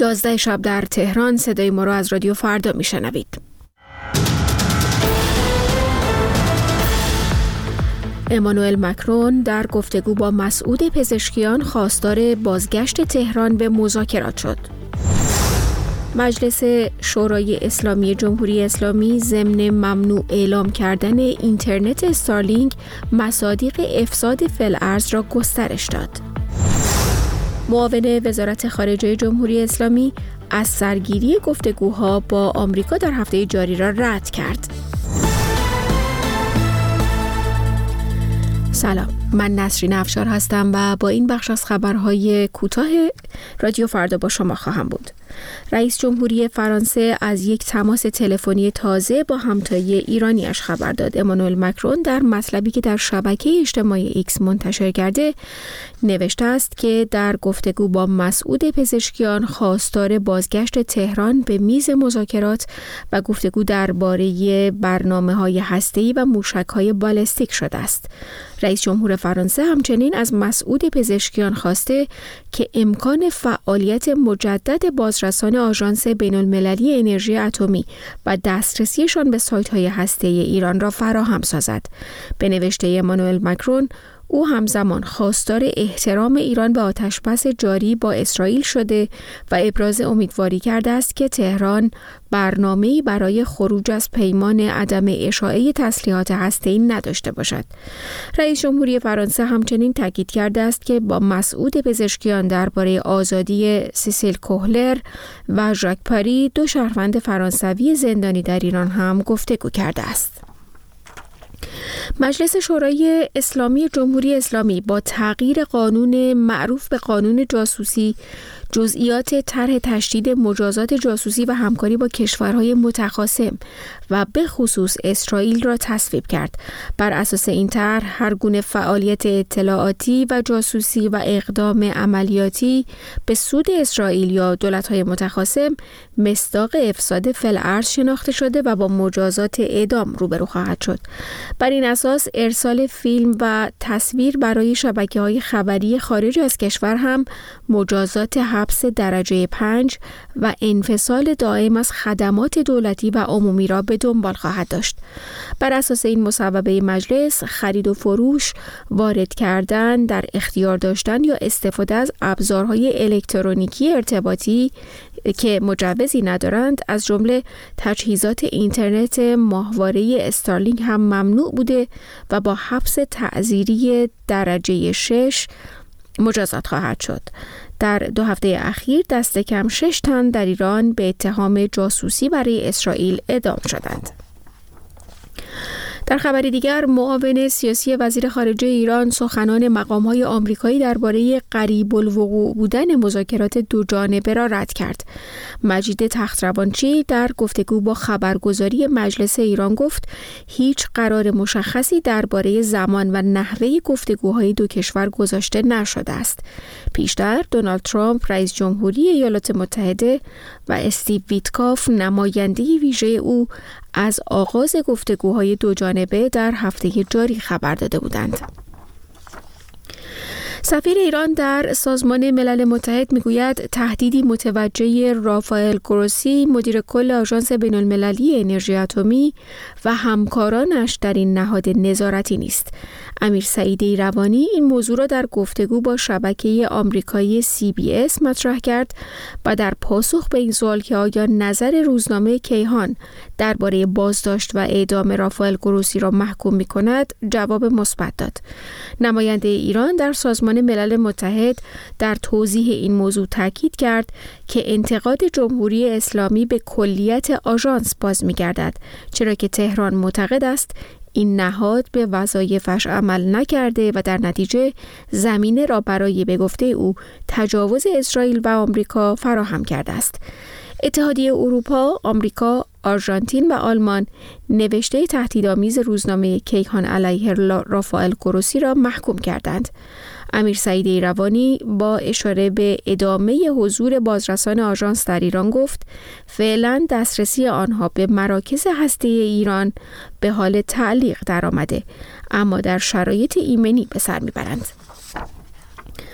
11 شب در تهران. صدای ما را از رادیو فردا میشنوید. امانوئل مکرون در گفتگو با مسعود پزشکیان خواستار بازگشت تهران به مذاکرات شد. مجلس شورای اسلامی جمهوری اسلامی ضمن ممنوع اعلام کردن اینترنت استارلینک مصادیق افساد فی‌الارض را گسترش داد. معاون وزارت خارجه جمهوری اسلامی از سرگیری گفتگوها با آمریکا در هفته جاری را رد کرد. سلام، من نسرین افشار هستم و با این بخش از خبرهای کوتاه رادیو فردا با شما خواهم بود. رئیس جمهوری فرانسه از یک تماس تلفنی تازه با همتای ایرانیش خبر داد. امانوئل مکرون در مطلبی که در شبکه اجتماعی ایکس منتشر کرده نوشته است که در گفتگو با مسعود پزشکیان خواستار بازگشت تهران به میز مذاکرات و گفتگو درباره برنامه‌های هسته‌ای و موشک‌های بالستیک شده است. رئیس جمهور فرانسه همچنین از مسعود پزشکیان خواسته که امکان فعالیت مجدد بازرسان آژانس بین‌المللی انرژی اتمی و دسترسیشان به سایت‌های هسته‌ای ایران را فراهم سازد. به نوشته امانوئل مکرون، او همزمان خواستار احترام ایران به آتشبس جاری با اسرائیل شده و ابراز امیدواری کرده است که تهران برنامه‌ای برای خروج از پیمان عدم اشاعه تسلیحات هسته‌ای نداشته باشد. رئیس جمهوری فرانسه همچنین تاکید کرده است که با مسعود پزشکیان درباره آزادی سیسیل کوهلر و ژاک پاری، دو شهروند فرانسوی زندانی در ایران هم گفتگو کرده است. مجلس شورای اسلامی جمهوری اسلامی با تغییر قانون معروف به قانون جاسوسی جزئیات طرح تشدید مجازات جاسوسی و همکاری با کشورهای متخاصم و به خصوص اسرائیل را تصویب کرد. بر اساس این طرح هر گونه فعالیت اطلاعاتی و جاسوسی و اقدام عملیاتی به سود اسرائیل یا دولت‌های متخاصم مصداق افساد فی‌الارض شناخته شده و با مجازات اعدام روبرو خواهد شد. بر این اساس ارسال فیلم و تصویر برای شبکه‌های خبری خارج از کشور هم مجازات حبس درجه 5 و انفصال دائم از خدمات دولتی و عمومی را به دنبال خواهد داشت. بر اساس این مصوبه مجلس، خرید و فروش، وارد کردن، در اختیار داشتن یا استفاده از ابزارهای الکترونیکی ارتباطی که مجوزی ندارند، از جمله تجهیزات اینترنت ماهواره استارلینک هم ممنوع بوده و با حبس تعزیری درجه 6 مجازات خواهد شد. در 2 هفته اخیر دست کم 6 تن در ایران به اتهام جاسوسی برای اسرائیل اعدام شدند. در خبر دیگر، معاون سیاسی وزیر خارجه ایران سخنان مقام‌های آمریکایی درباره قریب الوقوع بودن مذاکرات دو جانبه را رد کرد. مجید تخت‌روانچی در گفتگو با خبرگزاری مجلس ایران گفت هیچ قرار مشخصی درباره زمان و نحوه گفتگوهای دو کشور گذاشته نشده است. پیشتر دونالد ترامپ رئیس جمهوری ایالات متحده و استیو ویتکاف نماینده ویژه او از آغاز گفتگوهای دو جانبه در هفته جاری خبر داده بودند. سفیر ایران در سازمان ملل متحد میگوید تهدیدی متوجه رافائل گروسی، مدیر کل آژانس بین‌المللی انرژی اتمی و همکارانش در این نهاد نظارتی نیست. امیر سعید ایروانی این موضوع را در گفتگو با شبکه آمریکایی CBS مطرح کرد و در پاسخ به این سوال که آیا نظر روزنامه کیهان درباره بازداشت و اعدام رافائل گروسی را محکوم می‌کند جواب مثبت داد. نماینده ایران در سازمان ملل متحد در توضیح این موضوع تاکید کرد که انتقاد جمهوری اسلامی به کلیت آژانس باز می‌گردد، چرا که تهران معتقد است این نهاد به وظایفش عمل نکرده و در نتیجه زمینه را برای به گفته او تجاوز اسرائیل و آمریکا فراهم کرده است. اتحادیه اروپا، آمریکا، آرژانتین و آلمان نوشته تهدیدآمیز روزنامه کیهان علیه رافائل گروسی را محکوم کردند. امیر سعید ایروانی با اشاره به ادامه حضور بازرسان آژانس در ایران گفت فعلا دسترسی آنها به مراکز هسته‌ای ایران به حال تعلیق درآمده، اما در شرایط ایمنی به سر میبرند.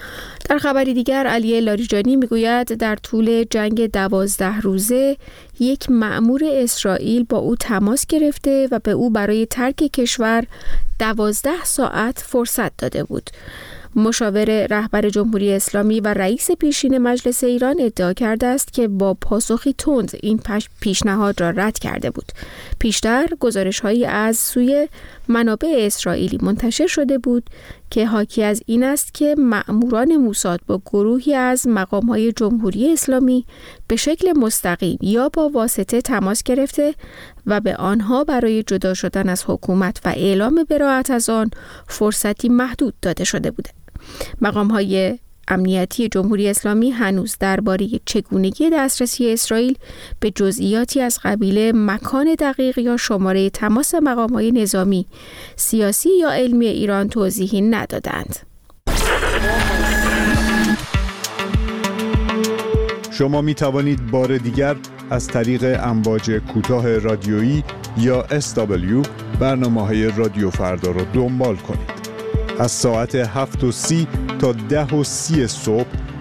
در خبری دیگر علی لاریجانی میگوید در طول جنگ 12 روزه یک مأمور اسرائیل با او تماس گرفته و به او برای ترک کشور 12 ساعت فرصت داده بود. مشاور رهبر جمهوری اسلامی و رئیس پیشین مجلس ایران ادعا کرده است که با پاسخی تند این پیشنهاد را رد کرده بود. پیشتر گزارش‌هایی از سوی منابع اسرائیلی منتشر شده بود که حاکی از این است که مأموران موساد با گروهی از مقام‌های جمهوری اسلامی به شکل مستقیم یا با واسطه تماس گرفته و به آنها برای جدا شدن از حکومت و اعلام براءت از آن فرصتی محدود داده شده بوده. مقام‌های امنیتی جمهوری اسلامی هنوز درباره چگونگی دسترسی اسرائیل به جزئیاتی از قبیل مکان دقیق یا شماره تماس مقام‌های نظامی، سیاسی یا علمی ایران توضیحی ندادند. شما می توانید بار دیگر از طریق امواج کوتاه رادیویی یا SW برنامه‌های رادیو فردا را دنبال کنید. از ساعت 7:30 تا 10:30 صبح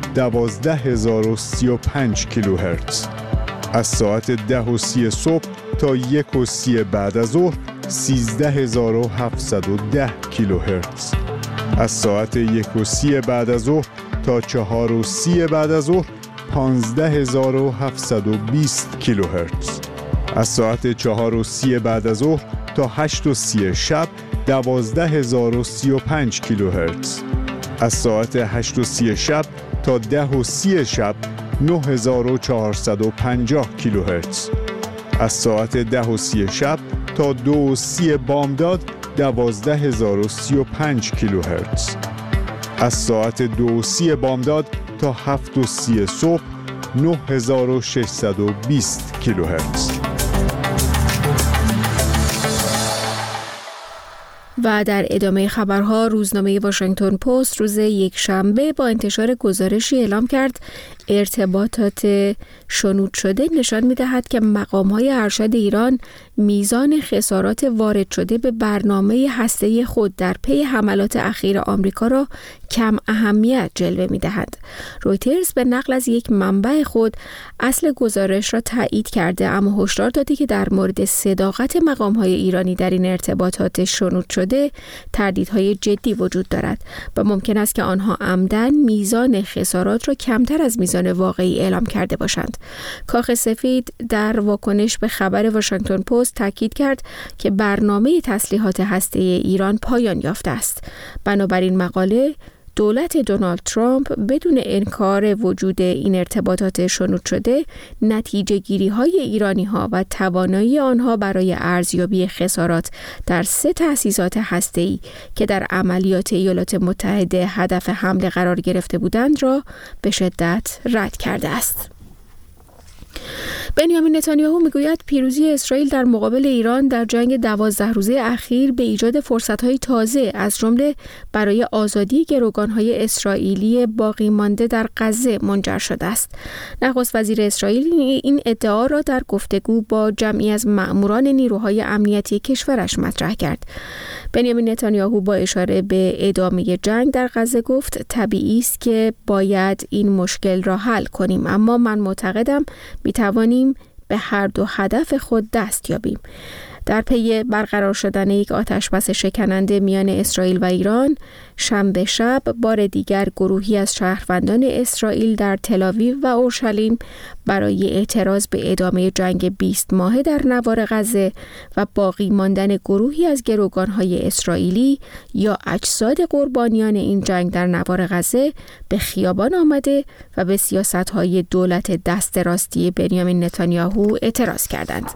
12035 کیلوهرتز. از ساعت 10:30 صبح تا 1:30 بعد از ظهر 13710 کیلوهرتز. از ساعت 1:30 بعد از ظهر تا 4:30 بعد از ظهر 15720 کیلوهرتز. از ساعت 4:30 بعد از ظهر تا 8:30 شب 12035 کیلوهرتز. از ساعت 8:30 شب تا 10:30 شب 9450 کیلوهرتز. از ساعت 10:30 شب تا 2:30 بامداد 12035 کیلوهرتز. از ساعت 2:30 بامداد تا 7:30 صبح 9620 کیلوهرتز. و در ادامه خبرها روزنامه واشنگتن پست روز یکشنبه با انتشار گزارشی اعلام کرد ارتباطات شنود شده نشان می‌دهد که مقام‌های ارشد ایران میزان خسارات وارد شده به برنامه هسته‌ای خود در پی حملات اخیر آمریکا را کم اهمیت جلوه می‌دهند. رویترز به نقل از یک منبع خود اصل گزارش را تایید کرده اما هشدار داده که در مورد صداقت مقام‌های ایرانی در این ارتباطات شنود شده تردیدهای جدی وجود دارد و ممکن است که آنها عمدن میزان خسارات را کمتر از میزان واقعی اعلام کرده باشند. کاخ سفید در واکنش به خبر واشنگتن پست تاکید کرد که برنامه تسلیحات هسته‌ای ایران پایان یافته است. بنابراین مقاله دولت دونالد ترامپ بدون انکار وجود این ارتباطات شنود شده نتیجه گیری های ایرانی ها و توانایی آنها برای ارزیابی خسارات در 3 تأسیسات هسته‌ای که در عملیات ایالات متحده هدف حمله قرار گرفته بودند را به شدت رد کرده است. بنیامین نتانیاهو میگوید پیروزی اسرائیل در مقابل ایران در جنگ 12 روزه اخیر به ایجاد فرصت‌های تازه از جمله برای آزادی گروگان‌های اسرائیلی باقی مانده در غزه منجر شده است. نخست وزیر اسرائیل این ادعا را در گفتگو با جمعی از مأموران نیروهای امنیتی کشورش مطرح کرد. بنیامین نتانیاهو با اشاره به ادامه جنگ در غزه گفت طبیعی است که باید این مشکل را حل کنیم، اما من معتقدم می‌توانیم به هر دو هدف خود دست یابیم. در پی برقرار شدن یک آتشبس شکننده میان اسرائیل و ایران، شنبه شب بار دیگر گروهی از شهروندان اسرائیل در تل‌آویو و اورشلیم برای اعتراض به ادامه جنگ 20 ماهه در نوار غزه و باقی ماندن گروهی از گروگان‌های اسرائیلی یا اجساد قربانیان این جنگ در نوار غزه به خیابان آمده و به سیاست‌های دولت دست راستی بنیامین نتانیاهو اعتراض کردند.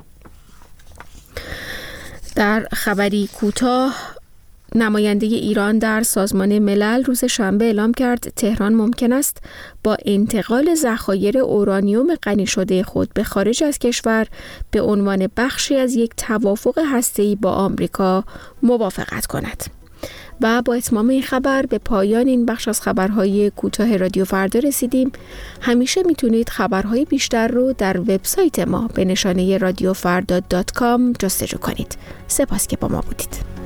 در خبری کوتاه، نماینده ایران در سازمان ملل روز شنبه اعلام کرد تهران ممکن است با انتقال ذخایر اورانیوم غنی شده خود به خارج از کشور به عنوان بخشی از یک توافق هسته‌ای با آمریکا موافقت کند. و با اتمام این خبر به پایان این بخش از خبرهای کوتاه رادیو فردا رسیدیم. همیشه میتونید خبرهای بیشتر رو در وبسایت ما به نشانه radiofarda.com جستجو کنید. سپاس که با ما بودید.